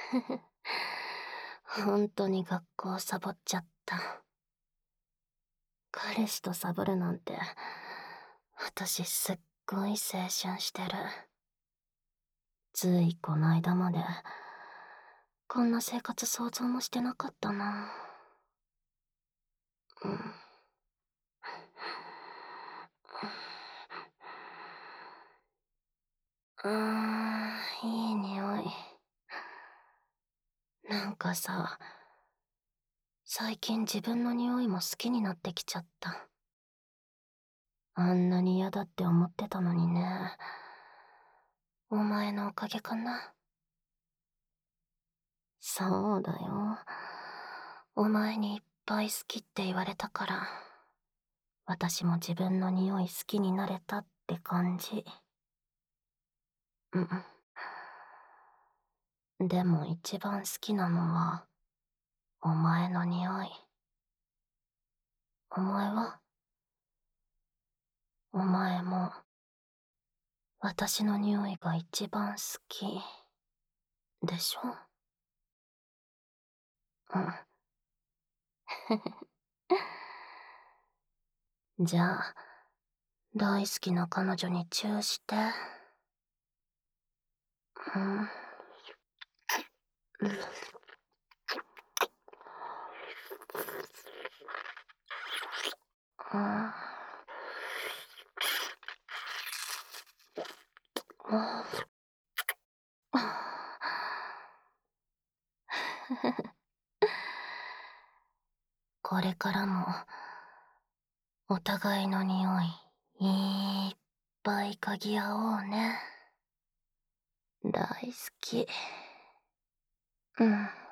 本当に学校サボっちゃった。彼氏とサボるなんて、私すっごい青春してる。ついこないだまで、こんな生活想像もしてなかったな。うん。いい匂い。なんかさ、最近自分の匂いも好きになってきちゃった。あんなに嫌だって思ってたのにね。お前のおかげかな。そうだよ。お前にいっぱい好きって言われたから、私も自分の匂い好きになれたって感じ。でも一番好きなのは、お前の匂い。お前は？お前も、私の匂いが一番好き、でしょ？うん。じゃあ、大好きな彼女にチューして。うん。うん。これからも、お互いの匂い、いっぱい嗅ぎ合おうね。大好き。うん。